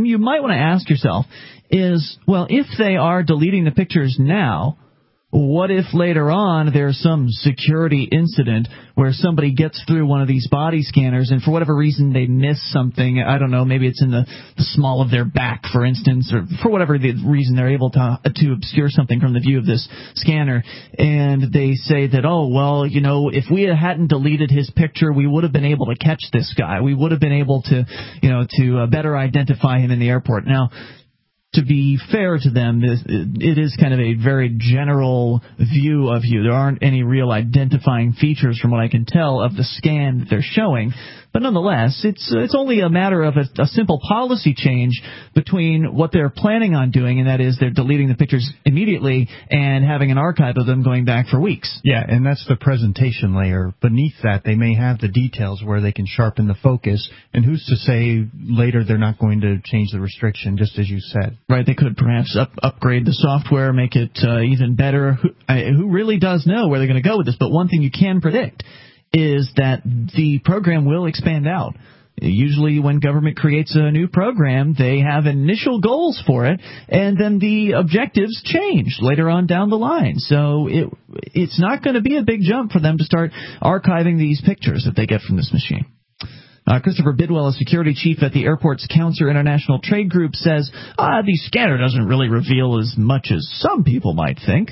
to ask yourself is, well, if they are deleting the pictures now, what if later on there's some security incident where somebody gets through one of these body scanners and for whatever reason they miss something? I don't know, maybe it's in the small of their back, for instance, or for whatever the reason they're able to obscure something from the view of this scanner, and they say that, oh, well, you know, if we hadn't deleted his picture, we would have been able to catch this guy. We would have been able to, to better identify him in the airport. Now, to be fair to them, it is kind of a very general view of you. There aren't any real identifying features, from what I can tell, of the scan that they're showing. But nonetheless, it's only a matter of a simple policy change between what they're planning on doing, and that is they're deleting the pictures immediately and having an archive of them going back for weeks. Yeah, and that's the presentation layer. Beneath that, they may have the details where they can sharpen the focus, and who's to say later they're not going to change the restriction, just as you said. Right, they could perhaps upgrade the software, make it even better. Who really does know where they're going to go with this? But one thing you can predict is that the program will expand out. Usually when government creates a new program, they have initial goals for it, and then the objectives change later on down the line. So it's not going to be a big jump for them to start archiving these pictures that they get from this machine. Christopher Bidwell, a security chief at the airport's Counselor International Trade Group, says, the scanner doesn't really reveal as much as some people might think.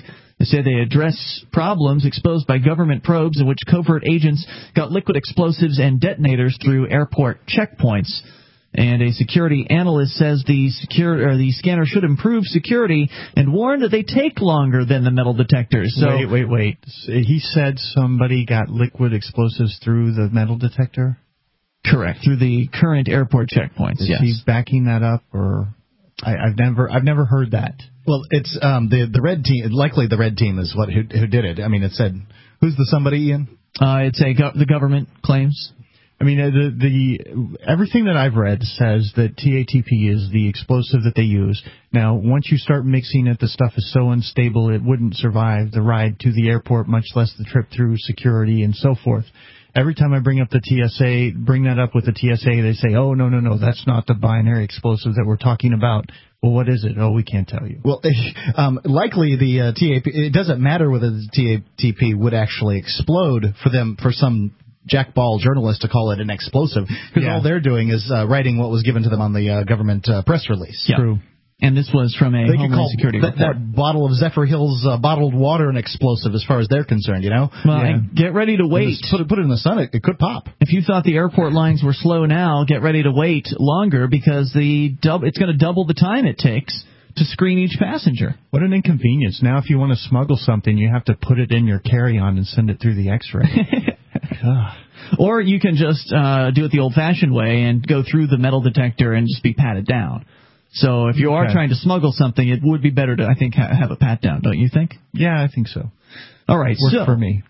They say they address problems exposed by government probes in which covert agents got liquid explosives and detonators through airport checkpoints. And a security analyst says the scanner should improve security and warned that they take longer than the metal detectors. So Wait. He said somebody got liquid explosives through the metal detector? Correct, through the current airport checkpoints, Is yes. he backing that up, or I've never heard that. Well, it's the red team. Likely, the red team is who did it. I mean, it said who's the somebody, Ian? It's the government claims. I mean, everything that I've read says that TATP is the explosive that they use. Now, once you start mixing it, the stuff is so unstable it wouldn't survive the ride to the airport, much less the trip through security and so forth. Every time I bring that up with the TSA, they say, oh, no, that's not the binary explosive that we're talking about. Well, what is it? Oh, we can't tell you. Well, likely the TAP, it doesn't matter whether the TATP would actually explode for some jackball journalist to call it an explosive, because all they're doing is writing what was given to them on the government press release. Yeah. True. And this was from a Homeland Security report. That bottle of Zephyr Hills bottled water an explosive as far as they're concerned, you know? Well, get ready to wait. Put it in the sun, it could pop. If you thought the airport lines were slow now, get ready to wait longer, because it's going to double the time it takes to screen each passenger. What an inconvenience. Now if you want to smuggle something, you have to put it in your carry-on and send it through the X-ray. Or you can just do it the old-fashioned way and go through the metal detector and just be patted down. So if you are trying to smuggle something, it would be better to, I think, have a pat down, don't you think? Yeah, I think so. All right. Works for me.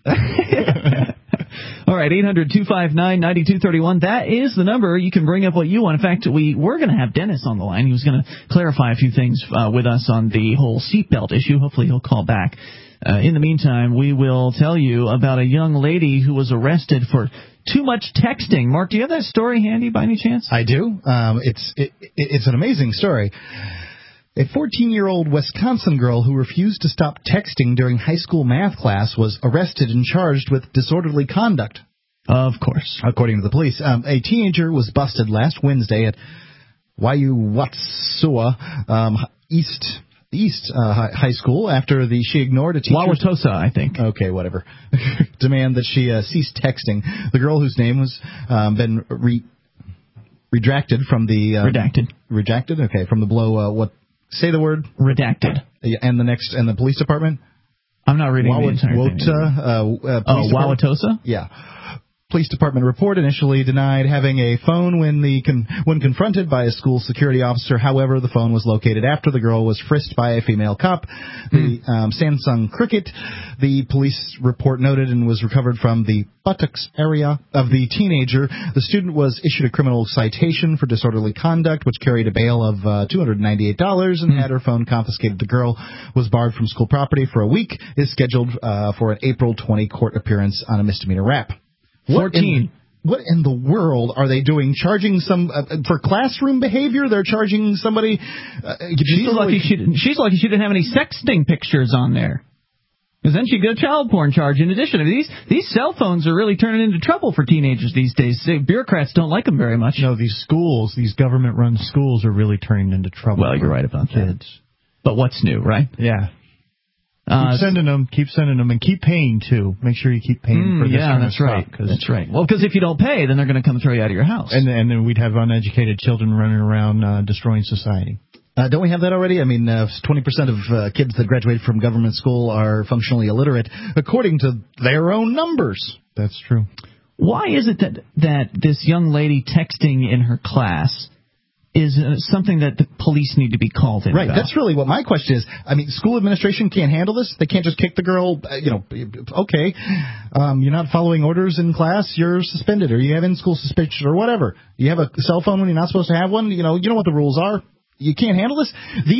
All right, 800-259-9231. That is the number. You can bring up what you want. In fact, we were going to have Dennis on the line. He was going to clarify a few things with us on the whole seatbelt issue. Hopefully he'll call back. In the meantime, we will tell you about a young lady who was arrested for too much texting. Mark, do you have that story handy by any chance? I do. It's an amazing story. A 14-year-old Wisconsin girl who refused to stop texting during high school math class was arrested and charged with disorderly conduct. Of course. According to the police. A teenager was busted last Wednesday at Wauwatosa East High School after she ignored a teacher's... Wauwatosa, I think. Okay, whatever. Demand that she cease texting. The girl whose name was been redacted from the... Redacted? Okay, from the below... Say the word. Redacted. And the police department? I'm not reading the entire thing. Wauwatosa? Yeah. Police department report initially denied having a phone when confronted by a school security officer. However, the phone was located after the girl was frisked by a female cop. The Samsung Cricket, the police report noted, and was recovered from the buttocks area of the teenager. The student was issued a criminal citation for disorderly conduct, which carried a bail of $298 and had her phone confiscated. The girl was barred from school property for a week, is scheduled for an April 20 court appearance on a misdemeanor rap. 14. What in the world are they doing? Charging some for classroom behavior? They're charging somebody. She's lucky she didn't have any sexting pictures on there, because then she'd get a child porn charge in addition. I mean, these cell phones are really turning into trouble for teenagers these days. Bureaucrats don't like them very much. No, these government-run schools are really turning into trouble. Well, you're right about kids. But what's new, right? Yeah. Keep sending them, and keep paying, too. Make sure you keep paying for this kind of stuff. That's right. Well, because if you don't pay, then they're going to come throw you out of your house. And then we'd have uneducated children running around destroying society. Don't we have that already? I mean, 20% of kids that graduate from government school are functionally illiterate, according to their own numbers. That's true. Why is it that this young lady texting in her class is something that the police need to be called in about? That's really what my question is. I mean, school administration can't handle this? They can't just kick the girl, okay, you're not following orders in class, you're suspended, or you have in-school suspension, or whatever. You have a cell phone when you're not supposed to have one, you know what the rules are. You can't handle this?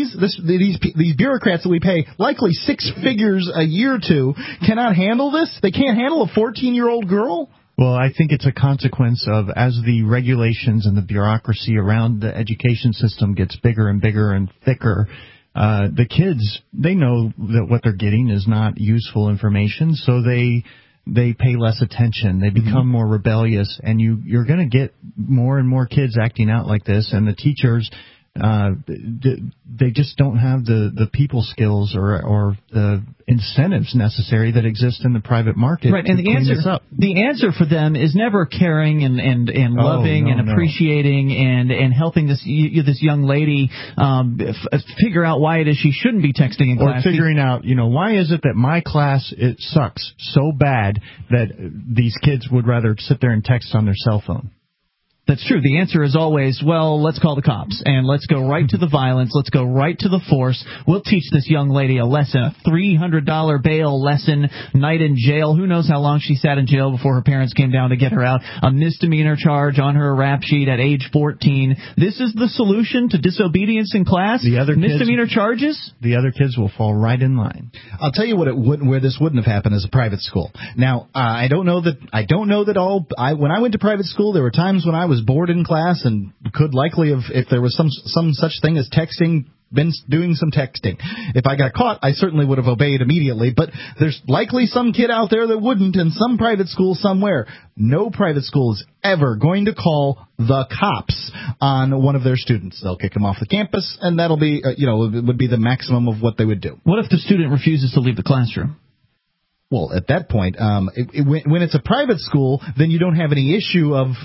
These bureaucrats that we pay likely six figures a year to cannot handle this? They can't handle a 14-year-old girl? Well, I think it's a consequence of, as the regulations and the bureaucracy around the education system gets bigger and bigger and thicker, the kids, they know that what they're getting is not useful information, so they pay less attention. They become more rebellious, and you're going to get more and more kids acting out like this, and the teachers, They just don't have the people skills or the incentives necessary that exist in the private market. Right, and the answer for them is never caring and loving and appreciating and helping this young lady figure out why it is she shouldn't be texting in class. Or figuring out, why is it that my class, it sucks so bad that these kids would rather sit there and text on their cell phone. That's true. The answer is always, well, let's call the cops, and let's go right to the violence. Let's go right to the force. We'll teach this young lady a lesson, a $300 bail lesson, night in jail. Who knows how long she sat in jail before her parents came down to get her out. A misdemeanor charge on her rap sheet at age 14. This is the solution to disobedience in class? Misdemeanor charges? The other kids will fall right in line. I'll tell you where this wouldn't have happened is a private school. Now, I don't know that when I went to private school, there were times when I was bored in class and could likely have, if there was some such thing as texting, been doing some texting. If I got caught, I certainly would have obeyed immediately, but there's likely some kid out there that wouldn't, in some private school somewhere. No private school is ever going to call the cops on one of their students. They'll kick them off the campus, and that'll be, it would be the maximum of what they would do. What if the student refuses to leave the classroom? Well, at that point, when it's a private school, then you don't have any issue of,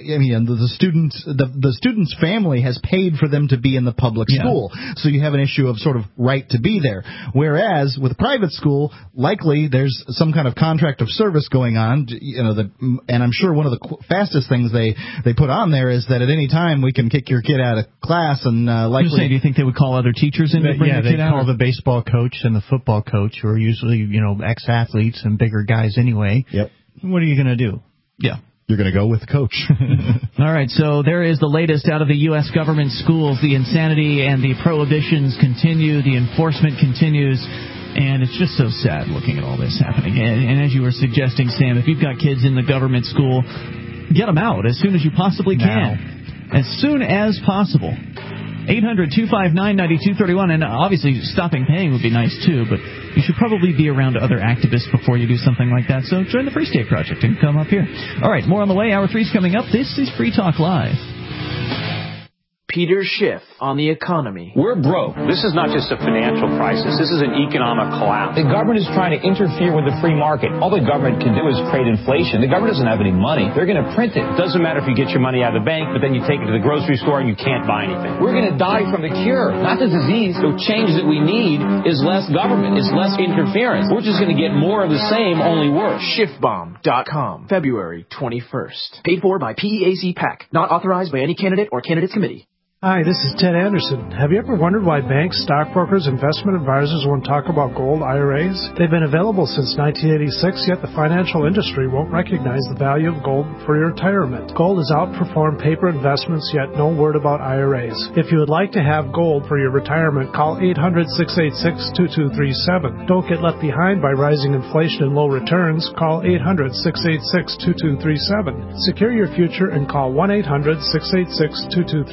the student's family has paid for them to be in the public school, so you have an issue of sort of right to be there. Whereas with a private school, likely there's some kind of contract of service going on, and I'm sure one of the fastest things they put on there is that at any time we can kick your kid out of class, and likely. You're saying, do you think they would call other teachers in to bring the kid out? Yeah, they call the baseball coach and the football coach, who are usually ex-athletes and bigger guys anyway. Yep. What are you going to do? Yeah. You're going to go with the coach. All right, so there is the latest out of the U.S. government schools. The insanity and the prohibitions continue. The enforcement continues. And it's just so sad looking at all this happening. And as you were suggesting, Sam, if you've got kids in the government school, get them out as soon as you possibly can. As soon as possible. 800-259-9231, and obviously stopping paying would be nice too, but you should probably be around other activists before you do something like that, so join the Free State Project and come up here. All right, more on the way. Hour 3's coming up. This is Free Talk Live. Peter Schiff on the economy. We're broke. This is not just a financial crisis. This is an economic collapse. The government is trying to interfere with the free market. All the government can do is create inflation. The government doesn't have any money. They're going to print it. It doesn't matter if you get your money out of the bank, but then you take it to the grocery store and you can't buy anything. We're going to die from the cure, not the disease. The change that we need is less government. It's less interference. We're just going to get more of the same, only worse. Schiffbomb.com, February 21st. Paid for by PEAC PAC. Not authorized by any candidate or candidates committee. Hi, this is Ted Anderson. Have you ever wondered why banks, stockbrokers, investment advisors won't talk about gold IRAs? They've been available since 1986, yet the financial industry won't recognize the value of gold for your retirement. Gold has outperformed paper investments, yet no word about IRAs. If you would like to have gold for your retirement, call 800-686-2237. Don't get left behind by rising inflation and low returns. Call 800-686-2237. Secure your future and call 1-800-686-2237.